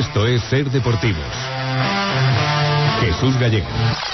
Esto es Ser Deportivos. Jesús Gallego.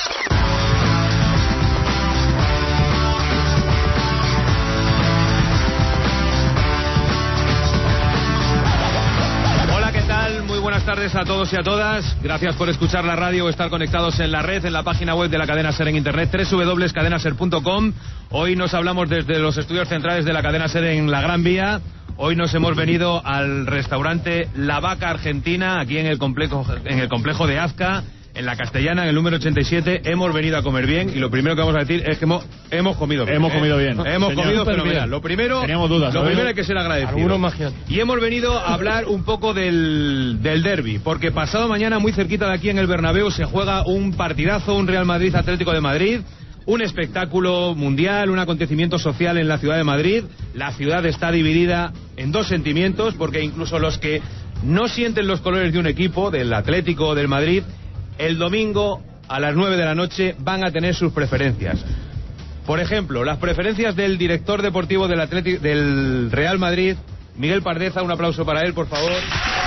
Buenas tardes a todos y a todas. Gracias por escuchar la radio o estar conectados en la red, en la página web de la cadena SER en internet, www.cadenaser.com. Hoy nos hablamos desde los estudios centrales de la cadena SER en la Gran Vía. Hoy nos hemos venido al restaurante La Vaca Argentina, aquí en el complejo de Azca, en la Castellana, en el número 87. Hemos venido a comer bien y lo primero que vamos a decir es que hemos comido bien. Hemos comido bien. Hemos comido fenomenal. Lo primero, teníamos dudas, lo primero hay que ser agradecido. Y hemos venido a hablar un poco del derbi, porque pasado mañana, muy cerquita de aquí en el Bernabéu, se juega un partidazo, un Real Madrid Atlético de Madrid. Un espectáculo mundial, un acontecimiento social en la ciudad de Madrid. La ciudad está dividida en dos sentimientos, porque incluso los que no sienten los colores de un equipo, del Atlético o del Madrid, el domingo a las 9 de la noche van a tener sus preferencias. Por ejemplo, las preferencias del director deportivo del Real Madrid, Miguel Pardeza. Un aplauso para él, por favor.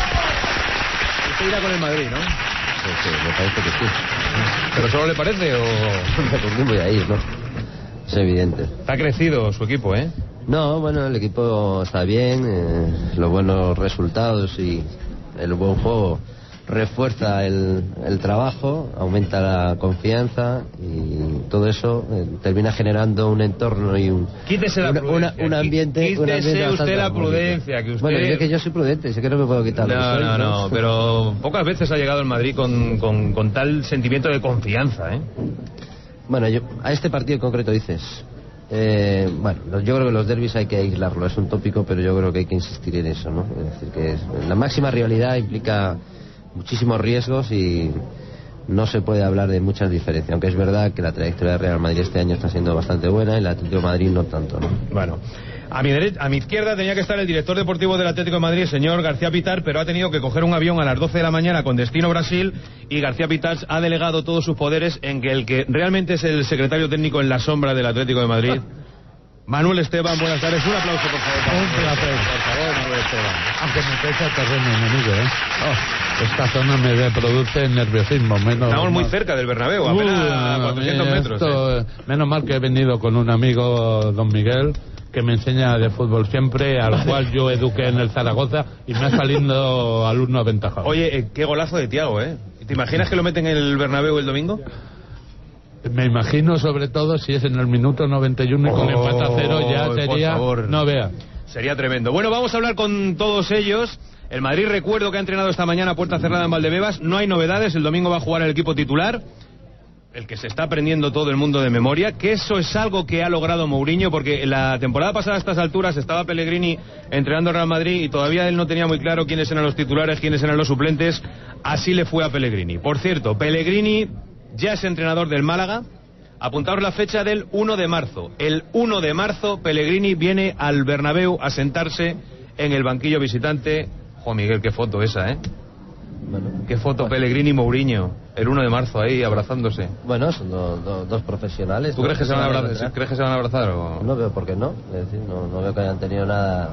Usted irá con el Madrid, ¿no? Sí, me parece que sí. ¿Pero solo le parece o...? ¿Por qué voy a ir, no? Es evidente. Ha crecido su equipo, ¿eh? No, bueno, el equipo está bien, los buenos resultados y el buen juego refuerza el trabajo, aumenta la confianza y todo eso termina generando un entorno y un ambiente. Quítese usted la prudencia. Que usted... Bueno, yo que yo soy prudente, sé que no me puedo quitar. No, pero pocas veces ha llegado el Madrid con tal sentimiento de confianza, ¿eh? Bueno, a este partido en concreto dices... bueno, yo creo que los derbis hay que aislarlo, es un tópico, pero yo creo que hay que insistir en eso, ¿no? Es decir, que la máxima rivalidad implica muchísimos riesgos y no se puede hablar de muchas diferencias, aunque es verdad que la trayectoria del Real Madrid este año está siendo bastante buena y el Atlético de Madrid no tanto, ¿no? Bueno, a mi izquierda tenía que estar el director deportivo del Atlético de Madrid, el señor García Pitar, pero ha tenido que coger un avión a las 12 de la mañana con destino Brasil, y García Pitar ha delegado todos sus poderes en que el que realmente es el secretario técnico en la sombra del Atlético de Madrid, Manuel Esteban. Buenas tardes, un aplauso, por favor. Un placer. Por favor, Manuel Esteban. Aunque me pesa terreno enemigo, ¿eh? Esta zona me produce nerviosismo. Estamos muy cerca del Bernabéu, apenas 400 metros. Menos mal que he venido con un amigo, don Miguel, que me enseña de fútbol siempre, al cual yo eduqué en el Zaragoza y me ha salido alumno aventajado. Oye, qué golazo de Thiago, ¿eh? ¿Te imaginas que lo meten en el Bernabéu el domingo? Me imagino, sobre todo si es en el minuto 91 y con empate a 0 ya sería, no vea. Sería tremendo. Bueno, vamos a hablar con todos ellos. El Madrid, recuerdo que ha entrenado esta mañana a puerta cerrada en Valdebebas. No hay novedades, el domingo va a jugar el equipo titular, el que se está aprendiendo todo el mundo de memoria, que eso es algo que ha logrado Mourinho, porque la temporada pasada a estas alturas estaba Pellegrini entrenando al Real Madrid y todavía él no tenía muy claro quiénes eran los titulares, quiénes eran los suplentes. Así le fue a Pellegrini. Por cierto, Pellegrini ya es entrenador del Málaga. Apuntaos la fecha del 1 de marzo. El 1 de marzo Pellegrini viene al Bernabéu a sentarse en el banquillo visitante. Jo, Miguel, qué foto esa, ¿eh? Bueno, qué foto, Pellegrini y Mourinho, el 1 de marzo ahí abrazándose. Bueno, son dos profesionales. ¿Tú crees que se van a abrazar? ¿Crees que se van a abrazar o...? No veo por qué no. Es decir, no veo que hayan tenido nada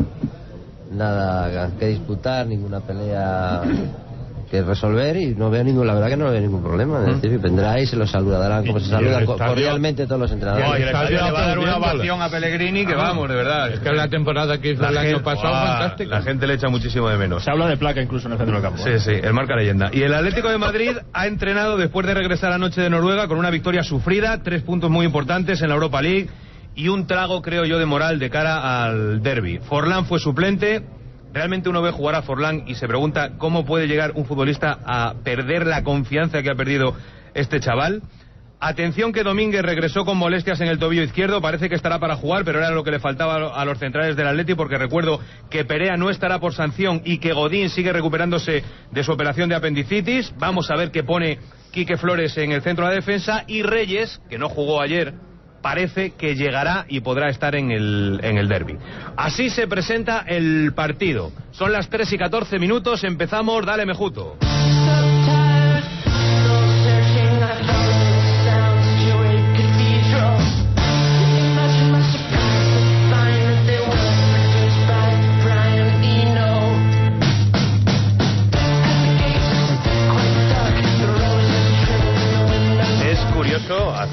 que disputar, ninguna pelea que resolver, y no veo la verdad que no veo ningún problema. Es decir, vendrá y se los saludarán como se saludan cordialmente todos los entrenadores. No, y el estadio le va a dar una ovación a Pellegrini que vamos, de verdad. Es que la temporada que hizo el año pasado, fantástica. La gente le echa muchísimo de menos. Se habla de placa incluso en el centro del campo. Sí, el marca leyenda. Y el Atlético de Madrid ha entrenado después de regresar anoche de Noruega con una victoria sufrida, 3 puntos muy importantes en la Europa League y un trago, creo yo, de moral de cara al derbi. Forlán fue suplente. Realmente uno ve jugar a Forlán y se pregunta cómo puede llegar un futbolista a perder la confianza que ha perdido este chaval. Atención que Domínguez regresó con molestias en el tobillo izquierdo, parece que estará para jugar, pero era lo que le faltaba a los centrales del Atleti, porque recuerdo que Perea no estará por sanción y que Godín sigue recuperándose de su operación de apendicitis. Vamos a ver qué pone Quique Flores en el centro de la defensa, y Reyes, que no jugó ayer, parece que llegará y podrá estar en el derbi. Así se presenta el partido. Son las 3:14, empezamos, dale Mejuto.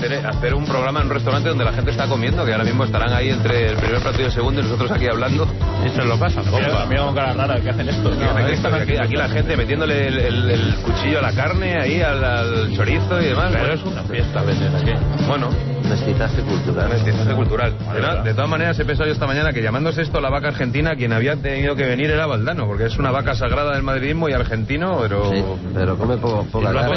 hacer un programa en un restaurante donde la gente está comiendo, que ahora mismo estarán ahí entre el primer plato y el segundo y nosotros aquí hablando. Y se lo pasan. Mira con cara rara, ¿qué hacen esto? Aquí la gente metiéndole el cuchillo a la carne, ahí al chorizo y demás. Pero es una fiesta, veces aquí. Bueno, mestizaje cultural. De todas maneras, he pensado yo esta mañana que llamándose esto la vaca argentina, quien había tenido que venir era Valdano, porque es una vaca sagrada del madridismo y argentino, pero... Sí, pero come poca carne.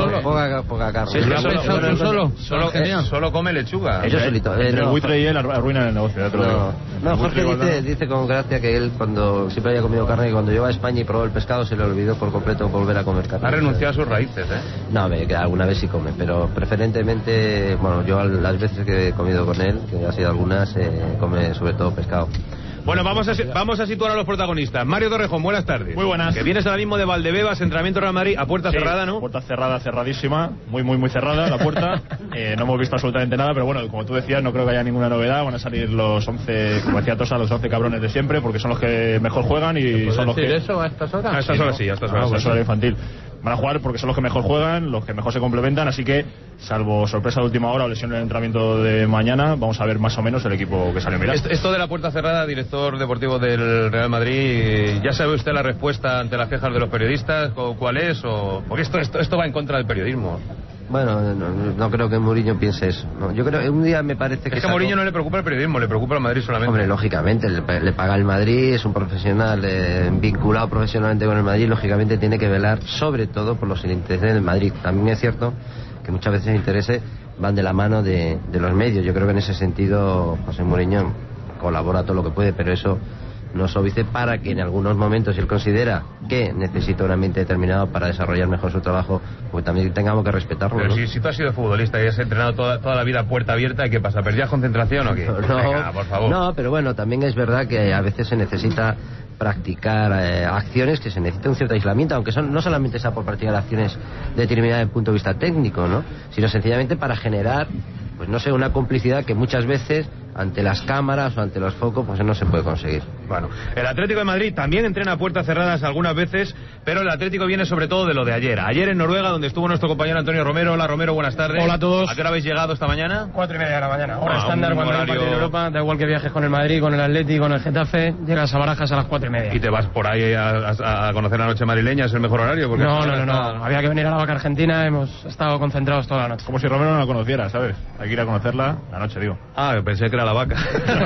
Poca carne. Sí, ¿Lo has pensado tú solo? Solo come lechuga. Yo solito. El buitre y él arruinan el negocio. No, Jorge dice con gracia que él cuando siempre había comido carne, y cuando llegó a España y probó el pescado se le olvidó por completo volver a comer carne. Ha renunciado a sus raíces, ¿eh? No, que alguna vez sí come, pero preferentemente, bueno, yo las veces que he comido con él, que ha sido algunas, come sobre todo pescado. Bueno, vamos a situar a los protagonistas. Mario Torrejón, buenas tardes. Muy buenas. Que vienes ahora mismo de Valdebebas, entrenamiento Real Madrid, a puerta cerrada, ¿no? Puerta cerrada, cerradísima, muy cerrada la puerta. No hemos visto absolutamente nada, pero bueno, como tú decías, no creo que haya ninguna novedad. Van a salir los 11, como decía Tosa, los 11 cabrones de siempre, porque son los que mejor juegan y son los que... ¿Eso a estas horas? A estas horas sí, a estas horas. Pues hora infantil. Van a jugar porque son los que mejor juegan, los que mejor se complementan, así que, salvo sorpresa de última hora o lesión en el entrenamiento de mañana, vamos a ver más o menos el equipo que sale a mirar. Esto de la puerta cerrada, director deportivo del Real Madrid, ¿ya sabe usted la respuesta ante las quejas de los periodistas? ¿Cuál es? Porque esto va en contra del periodismo. Bueno, no creo que Mourinho piense eso. No, yo creo que un día me parece que... Es que a Mourinho no le preocupa el periodismo, le preocupa el Madrid solamente. Hombre, lógicamente, le paga el Madrid, es un profesional vinculado profesionalmente con el Madrid, lógicamente tiene que velar sobre todo por los intereses del Madrid. También es cierto que muchas veces los intereses van de la mano de los medios. Yo creo que en ese sentido José Mourinho colabora todo lo que puede, pero eso no es óbice para que en algunos momentos, si él considera que necesita un ambiente determinado para desarrollar mejor su trabajo, pues también tengamos que respetarlo. Pero ¿no? si tú has sido futbolista y has entrenado toda la vida a puerta abierta, ¿qué pasa? ¿Perdías concentración o qué? No, venga, por favor. No, pero bueno, también es verdad que a veces se necesita practicar acciones que se necesita un cierto aislamiento, aunque no solamente sea por practicar acciones determinadas desde el punto de vista técnico, ¿no? Sino sencillamente para generar, pues no sé, una complicidad que muchas veces ante las cámaras o ante los focos pues no se puede conseguir. Bueno, el Atlético de Madrid también entrena a puertas cerradas algunas veces, pero el Atlético viene sobre todo de lo de ayer. Ayer en Noruega, donde estuvo nuestro compañero Antonio Romero. Hola Romero, buenas tardes. Hola a todos. ¿A qué hora habéis llegado esta mañana? 4:30 de la mañana. Hora estándar un cuando hay un horario... partido en Europa, da igual que viajes con el Madrid, con el Atlético, con el Getafe, llegas a Barajas a las 4:30. ¿Y te vas por ahí a conocer la noche madrileña? ¿Es el mejor horario? Porque No. Había que venir a la vaca argentina, hemos estado concentrados toda la noche. Como si Romero no la conociera, ¿sabes? Hay que ir a conocerla la noche, digo. Ah, pensé que era la vaca.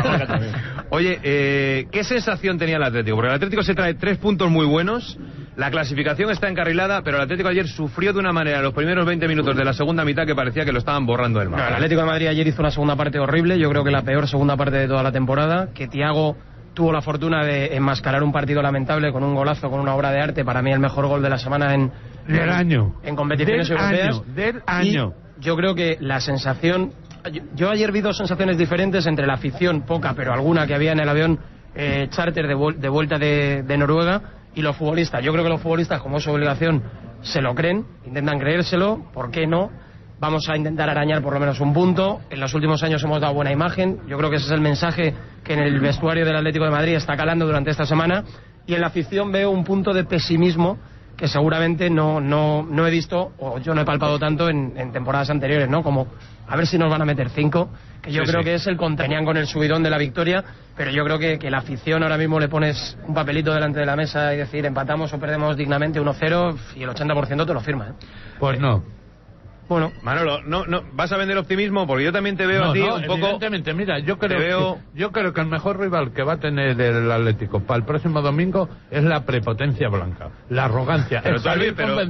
Oye, ¿qué sensación tenía el Atlético? Porque el Atlético se trae 3 puntos muy buenos, la clasificación está encarrilada, pero el Atlético ayer sufrió de una manera los primeros 20 minutos de la segunda mitad que parecía que lo estaban borrando del mapa. El Atlético de Madrid ayer hizo una segunda parte horrible, yo creo que la peor segunda parte de toda la temporada, que Thiago tuvo la fortuna de enmascarar un partido lamentable con un golazo, con una obra de arte, para mí el mejor gol de la semana en competiciones europeas. Del año. Y yo creo que la sensación... Yo ayer vi 2 sensaciones diferentes entre la afición, poca, pero alguna que había en el avión charter de vuelta de Noruega, y los futbolistas. Yo creo que los futbolistas, como es su obligación, se lo creen, intentan creérselo, ¿por qué no? Vamos a intentar arañar por lo menos un punto. En los últimos años hemos dado buena imagen. Yo creo que ese es el mensaje que en el vestuario del Atlético de Madrid está calando durante esta semana. Y en la afición veo un punto de pesimismo que seguramente no he visto, o yo no he palpado tanto en temporadas anteriores, ¿no? Como a ver si nos van a meter 5, que yo creo que es el tenían con el subidón de la victoria, pero yo creo que la afición ahora mismo le pones un papelito delante de la mesa y decir empatamos o perdemos dignamente 1-0 y el 80% te lo firma, ¿eh? Pues no. Bueno, Manolo, no, ¿vas a vender optimismo? Porque yo también te veo a ti un poco... Evidentemente, mira, yo creo que el mejor rival que va a tener el Atlético para el próximo domingo es la prepotencia blanca, la arrogancia. Pero tú has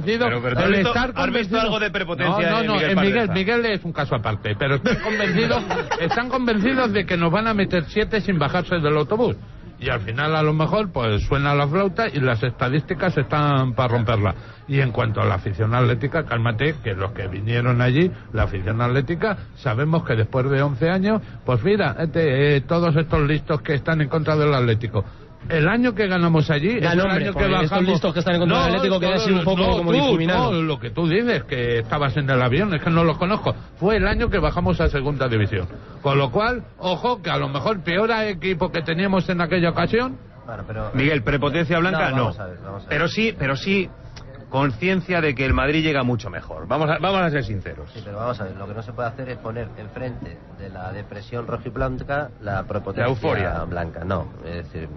visto algo de prepotencia. Miguel es un caso aparte, pero están convencidos de que nos van a meter 7 sin bajarse del autobús. Y al final a lo mejor pues suena la flauta y las estadísticas están para romperla. Y en cuanto a la afición atlética, cálmate, que los que vinieron allí, la afición atlética, sabemos que después de 11 años, pues mira, todos estos listos que están en contra del Atlético, el año que ganamos allí, es el año que bajamos. Estos listos que están en contra del Atlético quedan así un poco como difuminados. No, lo que tú dices, que estabas en el avión, es que no los conozco. Fue el año que bajamos a segunda división. Con lo cual, ojo, que a lo mejor peor equipo que teníamos en aquella ocasión. Bueno, pero... Miguel, prepotencia blanca, no. Vamos a ver. Pero sí, conciencia de que el Madrid llega mucho mejor. Vamos a ser sinceros. Sí, pero vamos a ver, lo que no se puede hacer es poner enfrente de la depresión rojiblanca la prepotencia, la euforia blanca. No, es decir,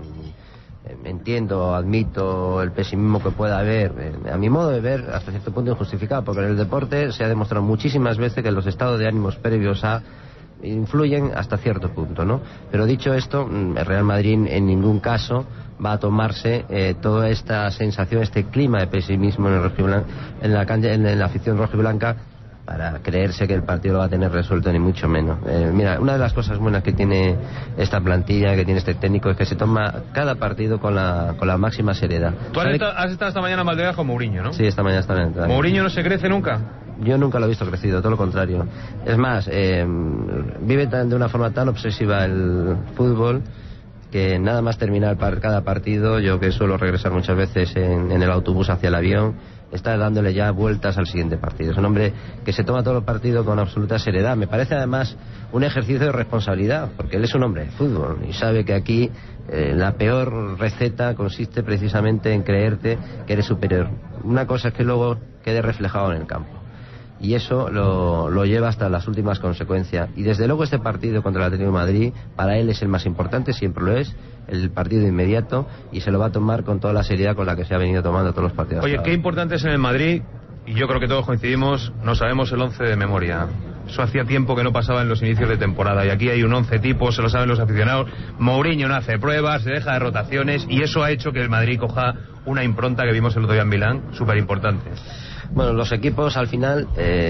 entiendo, admito el pesimismo que pueda haber, a mi modo de ver, hasta cierto punto injustificado, porque en el deporte se ha demostrado muchísimas veces que los estados de ánimos previos influyen hasta cierto punto, ¿no? Pero dicho esto, el Real Madrid en ningún caso va a tomarse toda esta sensación, este clima de pesimismo en la afición rojiblanca para creerse que el partido lo va a tener resuelto, ni mucho menos. Mira, una de las cosas buenas que tiene esta plantilla, que tiene este técnico, es que se toma cada partido con la máxima seriedad. Tú has estado esta mañana en Valdegas con Mourinho, ¿no? Sí, esta mañana está en el ¿Mourinho no se crece nunca? Yo nunca lo he visto crecido, todo lo contrario. Es más, vive de una forma tan obsesiva el fútbol que nada más terminar cada partido, yo que suelo regresar muchas veces en el autobús hacia el avión, está dándole ya vueltas al siguiente partido. Es un hombre que se toma todo el partido con absoluta seriedad. Me parece además un ejercicio de responsabilidad, porque él es un hombre de fútbol y sabe que aquí la peor receta consiste precisamente en creerte que eres superior. Una cosa es que luego quede reflejado en el campo. Y eso lo lleva hasta las últimas consecuencias. Y desde luego este partido contra el Atlético de Madrid, para él es el más importante, siempre lo es, el partido inmediato, y se lo va a tomar con toda la seriedad con la que se ha venido tomando todos los partidos. Oye, qué importante es en el Madrid, y yo creo que todos coincidimos, no sabemos el 11 de memoria. Eso hacía tiempo que no pasaba en los inicios de temporada, y aquí hay un 11 tipo, se lo saben los aficionados. Mourinho no hace pruebas, se deja de rotaciones, y eso ha hecho que el Madrid coja una impronta que vimos el otro día en Milán, súper importante. Bueno, los equipos al final,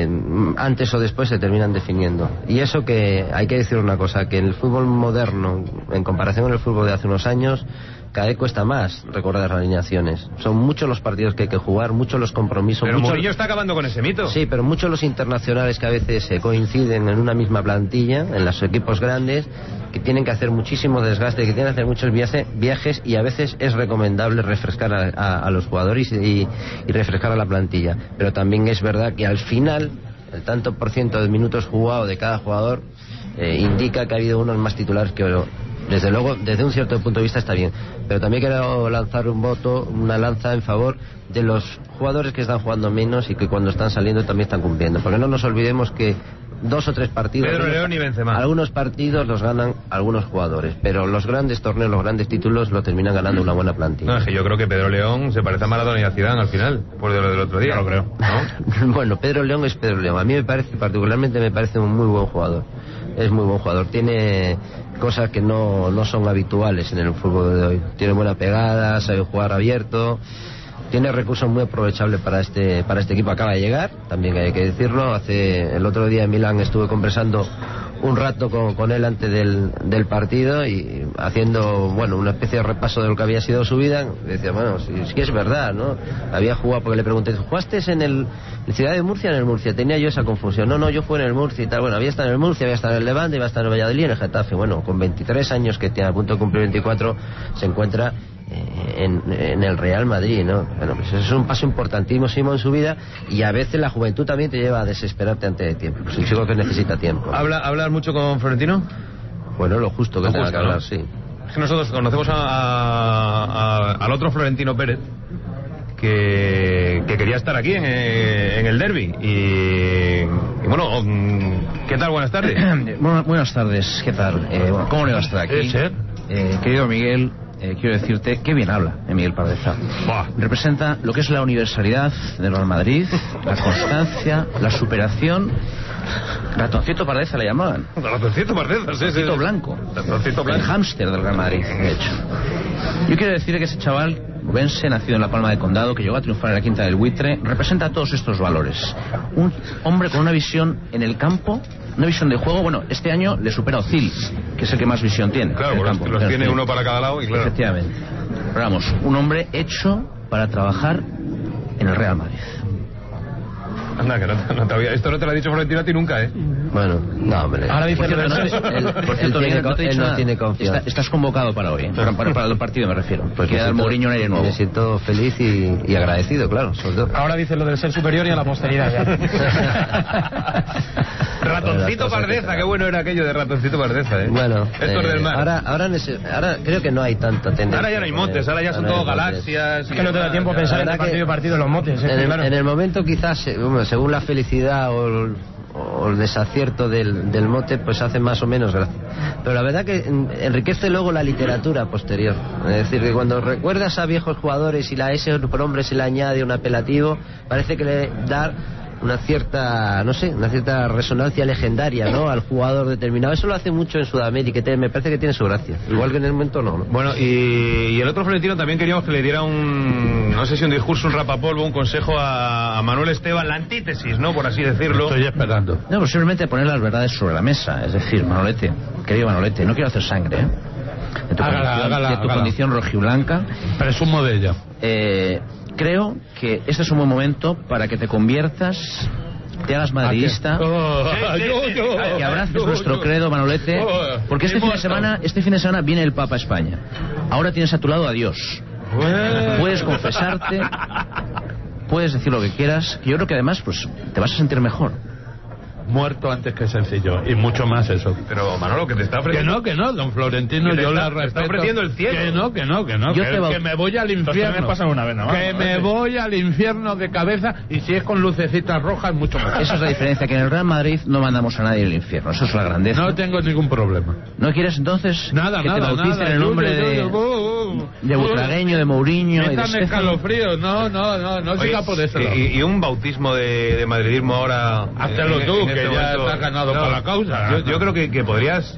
antes o después se terminan definiendo. Y eso que hay que decir una cosa, que en el fútbol moderno, en comparación con el fútbol de hace unos años, cada vez cuesta más recordar las alineaciones. Son muchos los partidos que hay que jugar, muchos los compromisos. Pero Mourinho está acabando con ese mito. Sí, pero muchos los internacionales que a veces coinciden en una misma plantilla, en los equipos grandes, que tienen que hacer muchísimo desgaste, que tienen que hacer muchos viajes, y a veces es recomendable refrescar a los jugadores y refrescar a la plantilla. Pero también es verdad que al final el tanto por ciento de minutos jugados de cada jugador indica que ha habido unos más titulares que otros. Desde luego, desde un cierto punto de vista está bien, pero también quiero lanzar una lanza en favor de los jugadores que están jugando menos y que cuando están saliendo también están cumpliendo, porque no nos olvidemos que 2 o 3 partidos, Pedro León y Benzema, algunos partidos los ganan algunos jugadores, pero los grandes torneos, los grandes títulos lo terminan ganando una buena plantilla. No, es que yo creo que Pedro León se parece a Maradona y a Zidane al final, por lo del otro día. No lo creo, ¿no? Bueno, Pedro León es Pedro León. A mí particularmente me parece un muy buen jugador. Es muy buen jugador. Tiene cosas que no son habituales en el fútbol de hoy. Tiene buena pegada, sabe jugar abierto, tiene recursos muy aprovechables para este equipo. Acaba de llegar, también hay que decirlo. El otro día en Milán estuve conversando un rato con él antes del partido y haciendo, bueno, una especie de repaso de lo que había sido su vida. Decía, bueno, sí que es verdad, ¿no? Había jugado, porque le pregunté, ¿jugaste en Ciudad de Murcia o en el Murcia? Tenía yo esa confusión. No, yo fui en el Murcia y tal. Bueno, había estado en el Murcia, había estado en el Levante, había estado en el Valladolid y en el Getafe. Bueno, con 23 años, que tiene a punto de cumplir 24, se encuentra en el Real Madrid, ¿no? Bueno, pues eso es un paso importantísimo en su vida, y a veces la juventud también te lleva a desesperarte antes de tiempo. Pues un chico que necesita tiempo, ¿no? ¿Hablas mucho con Florentino? Bueno, lo justo que tenga que hablar, ¿no? Sí. Es que nosotros conocemos al otro Florentino Pérez, que quería estar aquí en el derbi. Y bueno, ¿qué tal? Buenas tardes. Buenas tardes, ¿qué tal? ¿Cómo le va a estar aquí? Querido Miguel, quiero decirte que bien habla Miguel Pardeza. Representa lo que es la universalidad del Real Madrid, la constancia, la superación. Ratoncito Pardeza le llamaban. Ratoncito Pardeza, sí. Ratoncito blanco. Ratoncito blanco. El hámster del Real Madrid, de hecho. Yo quiero decirle que ese chaval Ubense, nacido en La Palma de Condado, que llegó a triunfar en la Quinta del Buitre, representa todos estos valores. Un hombre con una visión en el campo, una visión de juego. Bueno, este año le supera Ozil, que es el que más visión tiene. Claro, los tiene uno para cada lado y claro. Efectivamente. Pero vamos, un hombre hecho para trabajar en el Real Madrid. Anda, que no te había... Esto no te lo ha dicho Florentino a ti nunca, ¿eh? Bueno, no, hombre. Ahora dice que él no tiene confianza. Estás convocado para hoy, para el partido me refiero. Porque queda el Mourinho en aire nuevo. Me siento feliz y agradecido, claro. Ahora dice lo del ser superior y a la posteridad ya. Ratoncito Pardeza, qué bueno era aquello de Ratoncito Pardeza, ¿eh? Bueno, Héctor del Mar. ahora creo que no hay tanta tendencia. Ahora ya no hay motes, ahora ya son todo galaxias. Es que no te da tiempo a pensar en partido y partido los motes. En el momento quizás, según la felicidad o el desacierto del mote, pues hace más o menos gracia. Pero la verdad que enriquece luego la literatura posterior. Es decir, que cuando recuerdas a viejos jugadores y la S por hombre se le añade un apelativo, parece que le da una cierta resonancia legendaria, ¿no?, al jugador determinado. Eso lo hace mucho en Sudamérica, me parece que tiene su gracia. Igual que en el momento no. Bueno, y el otro Florentino también queríamos que le diera no sé si un discurso, un rapapolvo, un consejo a Manuel Esteban, la antítesis, ¿no?, por así decirlo. Estoy esperando. No, pues simplemente poner las verdades sobre la mesa. Es decir, Manolete, querido Manolete, no quiero hacer sangre, ¿eh? De tu condición rojiblanca. Presumo de ella. Creo que este es un buen momento para que te conviertas, te hagas madridista, que abraces nuestro credo, Manolete, porque este fin de semana viene el Papa a España. Ahora tienes a tu lado a Dios. Puedes confesarte, puedes decir lo que quieras, que yo creo que además pues te vas a sentir mejor. Muerto antes que sencillo, y mucho más eso. Pero Manolo, que te está ofreciendo... Que no, don Florentino, yo le respeto. Está ofreciendo el cielo. Que no, que me voy al infierno. Me voy al infierno de cabeza, y si es con lucecitas rojas, mucho mejor. Esa es la diferencia, que en el Real Madrid no mandamos a nadie al infierno, eso es la grandeza. No tengo ningún problema. ¿No quieres entonces nada, que te bauticen en el nombre de Butragueño, de Mourinho y de Están escalofríos? No siga por eso. Y un bautismo de madridismo ahora... Háztelo tú, que ya está ganado para la causa. Yo creo que podrías...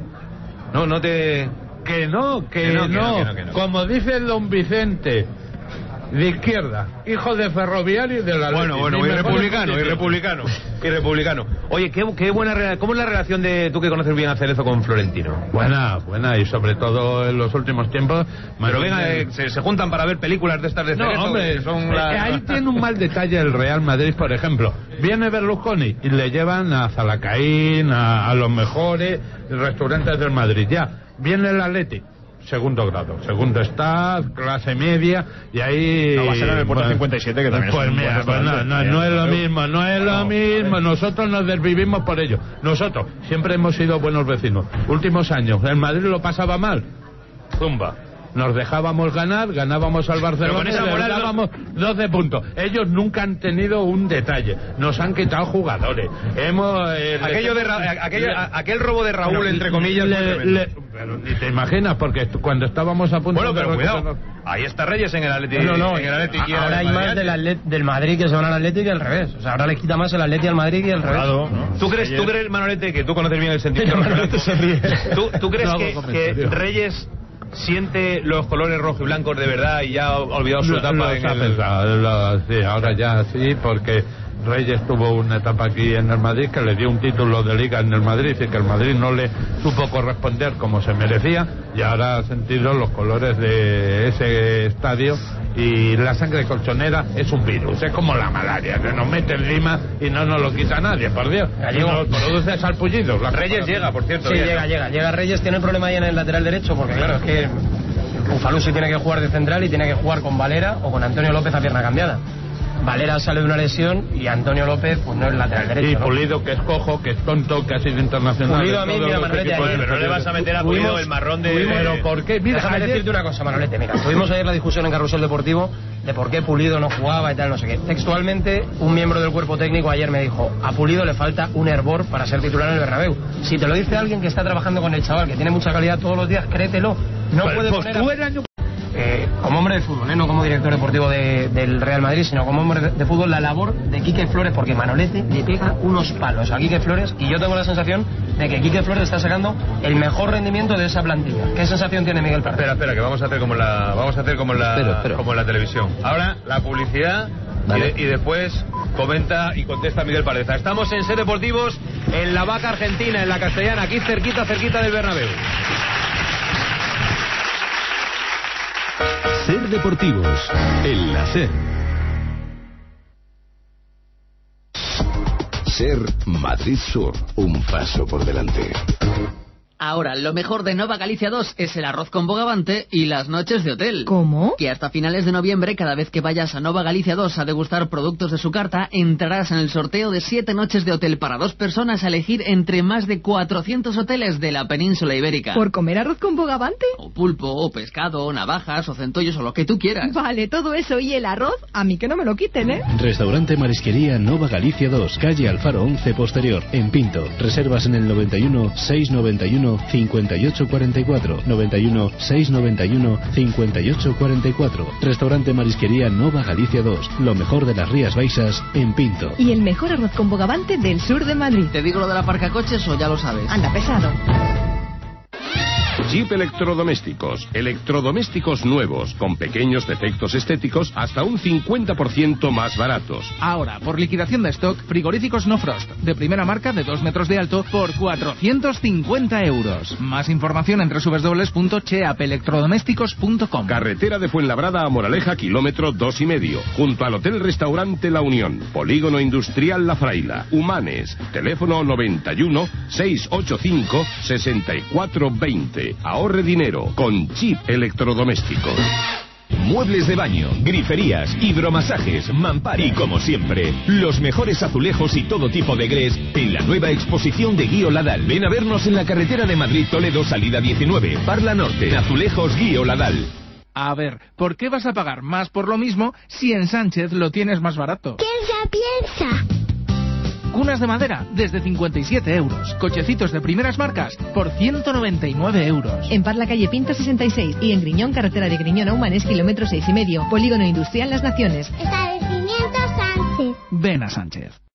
Que no. Como dice el don Vicente, de izquierda, hijo de ferroviario y de la... Bueno, y republicano. Oye, qué buena... ¿Cómo es la relación de tú, que conoces bien a Cerezo, con Florentino? Buena, y sobre todo en los últimos tiempos... Pero venga, se juntan para ver películas de estas de Cerezo. No, hombre, ahí tiene un mal detalle el Real Madrid, por ejemplo. Viene Berlusconi y le llevan a Zalacaín, a los mejores restaurantes del Madrid. Ya, viene el Atleti, segundo grado, segundo staff, clase media, y ahí... No va a ser en el puerto 57, que también pues es mira, no es lo mismo, nosotros nos desvivimos por ello. Nosotros siempre hemos sido buenos vecinos. Últimos años, el Madrid lo pasaba mal, zumba. Nos dejábamos ganar, ganábamos al Barcelona y le dábamos 12 puntos. Ellos nunca han tenido un detalle. Nos han quitado jugadores. Aquel robo de Raúl, entre comillas... Pero ni te imaginas, porque cuando estábamos a punto de... pero cuidado, ahí está Reyes en el Atlético. Ahora hay más del Madrid que se van al Atlético y al revés. O sea, ahora le quita más el Atlético al Madrid y al revés. ¿No? ¿Tú crees, Manolete, que tú conoces bien el sentido? Manolete se ríe. ¿Tú crees que Reyes siente los colores rojo y blancos de verdad y ya ha olvidado su etapa sí, ahora ya sí, porque Reyes tuvo una etapa aquí en el Madrid que le dio un título de liga en el Madrid y que el Madrid no le supo corresponder como se merecía, y ahora ha sentido los colores de ese estadio. Y la sangre colchonera es un virus, es como la malaria, que nos mete encima y no nos lo quita nadie, por Dios. Y nos produce salpullidos. Reyes llega, por cierto. Sí, llega Reyes, tiene el problema ahí en el lateral derecho, porque claro, es que Ufalusi tiene que jugar de central y tiene que jugar con Valera o con Antonio López a pierna cambiada. Valera sale de una lesión y Antonio López pues no es lateral derecho. Y Pulido, que es cojo, que es tonto, que ha sido internacional. Pulido a mí, mira, Manolete, pero no le vas a meter a Pulido el marrón de... Pero ¿por qué? Mira, déjame decirte una cosa, Manolete, mira, tuvimos ayer la discusión en Carrusel Deportivo de por qué Pulido no jugaba y tal, no sé qué. Textualmente, un miembro del cuerpo técnico ayer me dijo: a Pulido le falta un hervor para ser titular en el Bernabéu. Si te lo dice alguien que está trabajando con el chaval, que tiene mucha calidad todos los días, créetelo. No puede poner como hombre de fútbol, no como director deportivo del Real Madrid, sino como hombre de fútbol, la labor de Quique Flores, porque Manolete le pega unos palos a Quique Flores, y yo tengo la sensación de que Quique Flores está sacando el mejor rendimiento de esa plantilla. ¿Qué sensación tiene Miguel Parra? Espera, que vamos a hacer como en la televisión. Ahora la publicidad, vale. y después comenta y contesta Miguel Pareza. Estamos en Ser Deportivos, en la Vaca Argentina, en la Castellana, aquí cerquita del Bernabéu. Ser Deportivos, en la SER. SER Madrid Sur, un paso por delante. Ahora, lo mejor de Nova Galicia 2 es el arroz con bogavante y las noches de hotel. ¿Cómo? Que hasta finales de noviembre, cada vez que vayas a Nova Galicia 2 a degustar productos de su carta, entrarás en el sorteo de 7 noches de hotel para 2 personas a elegir entre más de 400 hoteles de la península ibérica. ¿Por comer arroz con bogavante? O pulpo, o pescado, navajas, o centollos, o lo que tú quieras. Vale, todo eso y el arroz, a mí que no me lo quiten, ¿eh? Restaurante Marisquería Nova Galicia 2, calle Alfaro 11 Posterior, en Pinto. Reservas en el 91 691 5844. 91 691 5844. Restaurante Marisquería Nova Galicia 2, lo mejor de las Rías Baixas, en Pinto. Y el mejor arroz con bogavante del sur de Madrid. ¿Te digo lo de la aparcacoches o ya lo sabes? Anda, pesado. Jeep Electrodomésticos. Electrodomésticos nuevos, con pequeños defectos estéticos, hasta un 50% más baratos. Ahora, por liquidación de stock, frigoríficos No Frost, de primera marca de 2 metros de alto, por 450 euros. Más información en www.cheapelectrodomésticos.com. Carretera de Fuenlabrada a Moraleja, kilómetro 2,5, junto al Hotel Restaurante La Unión. Polígono Industrial La Fraila. Humanes. Teléfono 91 685 6420. Ahorre dinero con Jeep Electrodomésticos. Muebles de baño, griferías, hidromasajes, mampar y, como siempre, los mejores azulejos y todo tipo de grés en la nueva exposición de Guío Ladal. Ven a vernos en la carretera de Madrid-Toledo, salida 19, Parla Norte. Azulejos Guío Ladal. A ver, ¿por qué vas a pagar más por lo mismo si en Sánchez lo tienes más barato? ¿Qué se piensa? Cunas de madera, desde 57 euros. Cochecitos de primeras marcas, por 199 euros. En Parla, calle Pinto 66. Y en Griñón, carretera de Griñón a Humanes, kilómetro 6,5. Polígono Industrial Las Naciones. Establecimiento Sánchez. Ven a Sánchez.